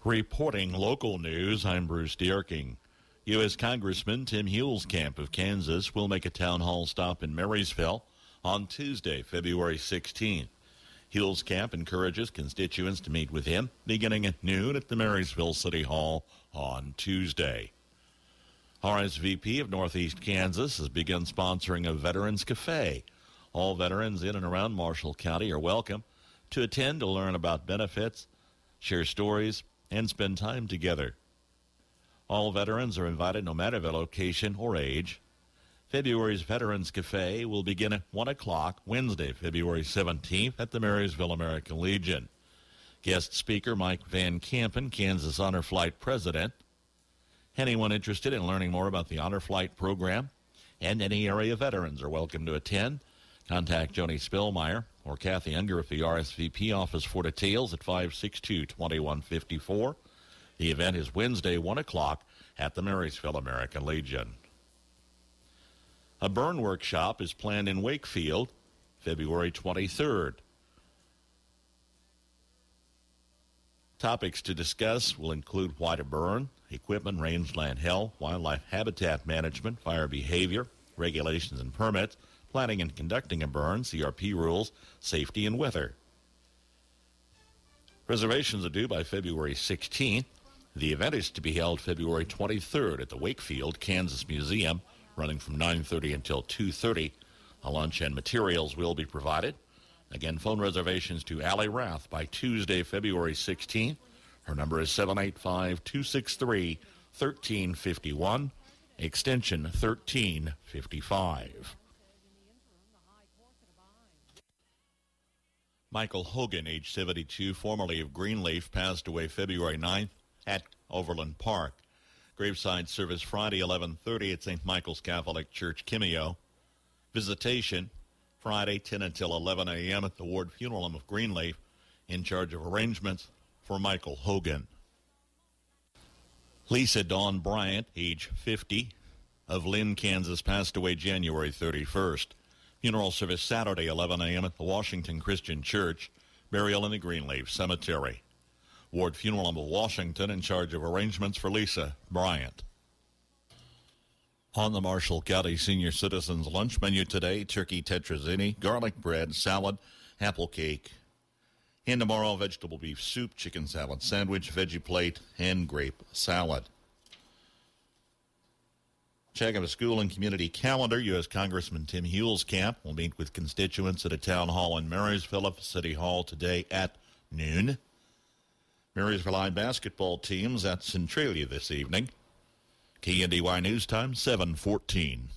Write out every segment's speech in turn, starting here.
Reporting local news, I'm Bruce Dierking. U.S. Congressman Tim Huelskamp of Kansas will make a town hall stop in Marysville on Tuesday, February 16th. Huelskamp encourages constituents to meet with him beginning at noon at the Marysville City Hall on Tuesday. RSVP of Northeast Kansas has begun sponsoring a Veterans Cafe. All veterans in and around Marshall County are welcome to attend to learn about benefits, share stories, and spend time together. All veterans are invited no matter their location or age. February's Veterans Cafe will begin at 1 o'clock Wednesday, February 17th at the Marysville American Legion. Guest speaker Mike Van Kampen, Kansas Honor Flight President. Anyone interested in learning more about the Honor Flight program and any area veterans are welcome to attend. Contact Joni Spillmeyer or Kathy Unger at the RSVP office for details at 562-2154. The event is Wednesday, 1 o'clock at the Marysville American Legion. A burn workshop is planned in Wakefield, February 23rd. Topics to discuss will include why to burn, equipment, rangeland health, wildlife habitat management, fire behavior, regulations and permits, planning and conducting a burn, CRP rules, safety, and weather. Reservations are due by February 16th. The event is to be held February 23rd at the Wakefield, Kansas Museum, running from 9:30 until 2:30. A lunch and materials will be provided. Again, phone reservations to Allie Rath by Tuesday, February 16th. Her number is 785-263-1351, extension 1355. Michael Hogan, age 72, formerly of Greenleaf, passed away February 9th at Overland Park. Graveside service Friday, 11:30 at St. Michael's Catholic Church, Kimio. Visitation Friday, 10 until 11 a.m. at the Ward Funeral Home of Greenleaf, in charge of arrangements for Michael Hogan. Lisa Dawn Bryant, age 50, of Lynn, Kansas, passed away January 31st. Funeral service Saturday, 11 a.m. at the Washington Christian Church. Burial in the Greenleaf Cemetery. Ward Funeral Home of Washington, in charge of arrangements for Lisa Bryant. On the Marshall County Senior Citizens lunch menu today, turkey tetrazzini, garlic bread, salad, apple cake. And tomorrow, vegetable beef soup, chicken salad sandwich, veggie plate, and grape salad. Check of a school and community calendar. U.S. Congressman Tim Huelskamp will meet with constituents at a town hall in Marysville at City Hall today at noon. Marysville High basketball teams at Centralia this evening. KNDY News Time, 7:14.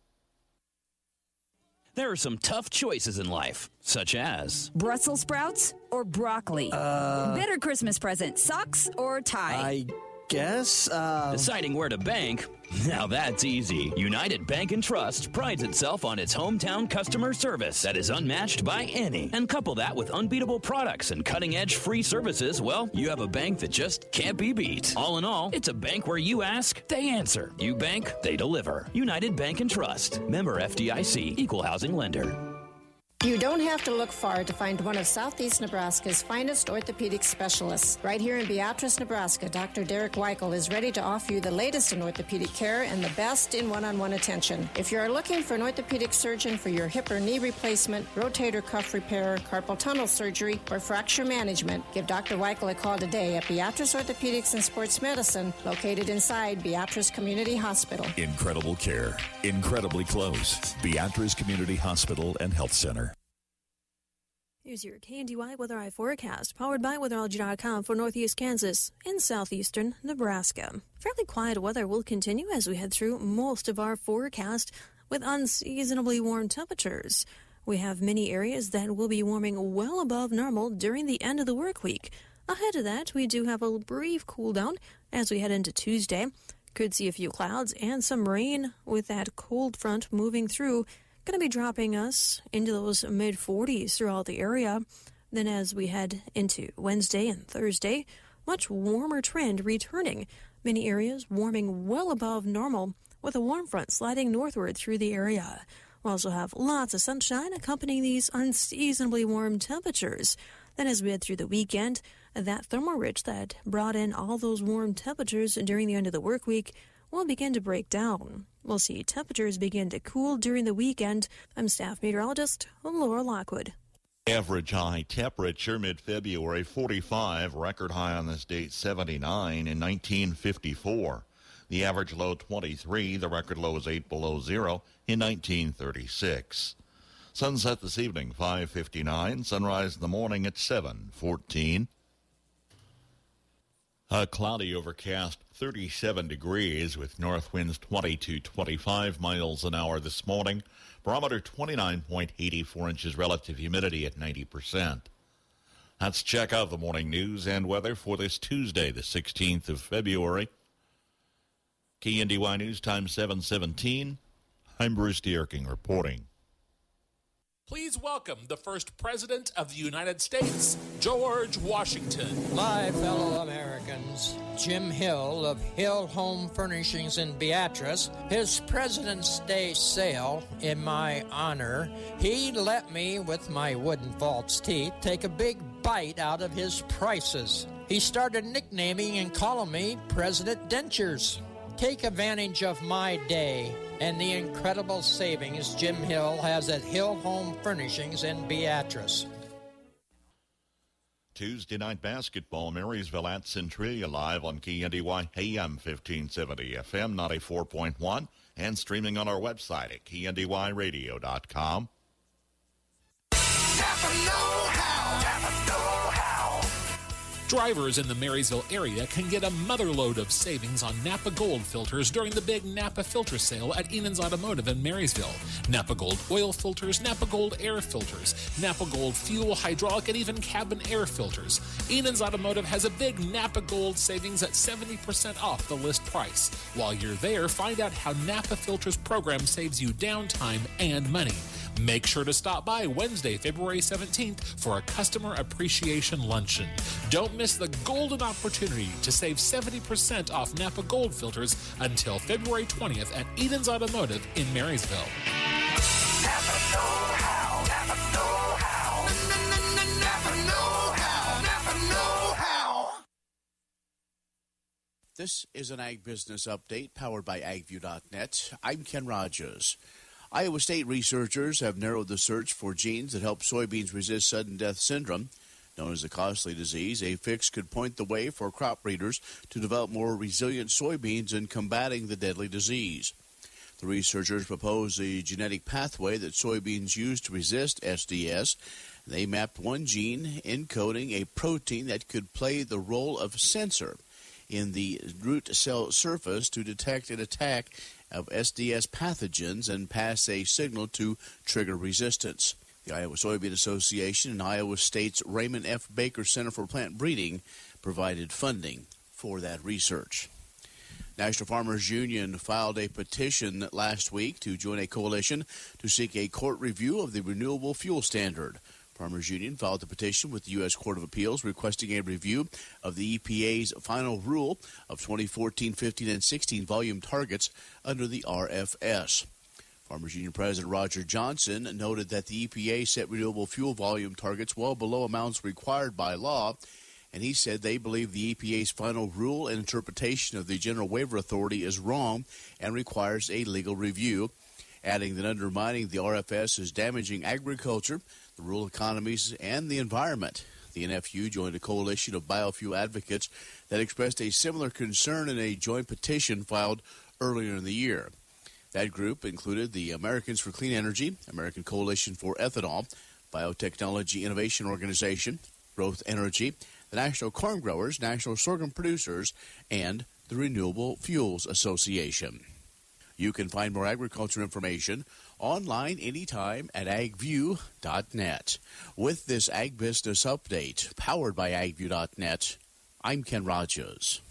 There are some tough choices in life, such as Brussels sprouts or broccoli. Better Christmas present, socks or tie. I guess, deciding where to bank. Now that's easy. United Bank and Trust prides itself on its hometown customer service that is unmatched by any. And couple that with unbeatable products and cutting-edge free services, well, you have a bank that just can't be beat. All in all, it's a bank where you ask, they answer. You bank, they deliver. United Bank and Trust. Member FDIC. Equal housing lender. You don't have to look far to find one of Southeast Nebraska's finest orthopedic specialists. Right here in Beatrice, Nebraska, Dr. Derek Weichel is ready to offer you the latest in orthopedic care and the best in one-on-one attention. If you're looking for an orthopedic surgeon for your hip or knee replacement, rotator cuff repair, carpal tunnel surgery, or fracture management, give Dr. Weichel a call today at Beatrice Orthopedics and Sports Medicine, located inside Beatrice Community Hospital. Incredible care, incredibly close. Beatrice Community Hospital and Health Center. Here's your KNDY Weather Eye forecast, powered by weatherology.com for northeast Kansas and southeastern Nebraska. Fairly quiet weather will continue as we head through most of our forecast with unseasonably warm temperatures. We have many areas that will be warming well above normal during the end of the work week. Ahead of that, we do have a brief cool down as we head into Tuesday. Could see a few clouds and some rain with that cold front moving through. Going to be dropping us into those mid-40s throughout the area. Then as we head into Wednesday and Thursday, much warmer trend returning. Many areas warming well above normal with a warm front sliding northward through the area. We'll also have lots of sunshine accompanying these unseasonably warm temperatures. Then as we head through the weekend, that thermal ridge that brought in all those warm temperatures during the end of the work week will begin to break down. We'll see temperatures begin to cool during the weekend. I'm staff meteorologist Laura Lockwood. Average high temperature mid-February 45, record high on this date 79 in 1954. The average low 23, the record low is 8 below zero in 1936. Sunset this evening 5:59, sunrise in the morning at 7:14. A cloudy overcast 37 degrees with north winds 20 to 25 miles an hour this morning. Barometer 29.84 inches, relative humidity at 90%. Let's check out the morning news and weather for this Tuesday, the 16th of February. KNDY News Time 7:17. I'm Bruce Dierking reporting. Please welcome the first President of the United States, George Washington. My fellow Americans, Jim Hill of Hill Home Furnishings in Beatrice, his President's Day sale in my honor, he let me, with my wooden false teeth, take a big bite out of his prices. He started nicknaming and calling me President Dentures. Take advantage of my day and the incredible savings Jim Hill has at Hill Home Furnishings in Beatrice. Tuesday night basketball, Marysville at Centralia, live on KNDY AM 1570 FM 94.1 and streaming on our website at KNDYradio.com. Napa know-how. Napa know-how. Drivers in the Marysville area can get a motherload of savings on Napa Gold filters during the big Napa filter sale at Enan's Automotive in Marysville. Napa Gold oil filters, Napa Gold air filters, Napa Gold fuel, hydraulic, and even cabin air filters. Enan's Automotive has a big Napa Gold savings at 70% off the list price. While you're there, find out how Napa Filters program saves you downtime and money. Make sure to stop by Wednesday, February 17th for a customer appreciation luncheon. Don't miss the golden opportunity to save 70% off Napa Gold filters until February 20th at Eden's Automotive in Marysville. Napa know-how. Napa know-how. Napa know-how. Napa know-how. This is an Ag Business Update powered by AgView.net. I'm Ken Rogers. Iowa State researchers have narrowed the search for genes that help soybeans resist sudden death syndrome. Known as the costly disease, a fix could point the way for crop breeders to develop more resilient soybeans in combating the deadly disease. The researchers propose a genetic pathway that soybeans use to resist SDS. They mapped one gene encoding a protein that could play the role of sensor in the root cell surface to detect an attack of SDS pathogens and pass a signal to trigger resistance. The Iowa Soybean Association and Iowa State's Raymond F. Baker Center for Plant Breeding provided funding for that research. National Farmers Union filed a petition last week to join a coalition to seek a court review of the Renewable Fuel Standard. Farmers Union filed the petition with the U.S. Court of Appeals requesting a review of the EPA's final rule of 2014, 15, and 16 volume targets under the RFS. Farmers Union President Roger Johnson noted that the EPA set renewable fuel volume targets well below amounts required by law, and he said they believe the EPA's final rule and interpretation of the General Waiver Authority is wrong and requires a legal review, adding that undermining the RFS is damaging agriculture, the rural economies, and the environment. The NFU joined a coalition of biofuel advocates that expressed a similar concern in a joint petition filed earlier in the year. That group included the Americans for Clean Energy, American Coalition for Ethanol, Biotechnology Innovation Organization, Growth Energy, the National Corn Growers, National Sorghum Producers, and the Renewable Fuels Association. You can find more agriculture information online anytime at agview.net. With this Ag Business Update, powered by agview.net, I'm Ken Rogers.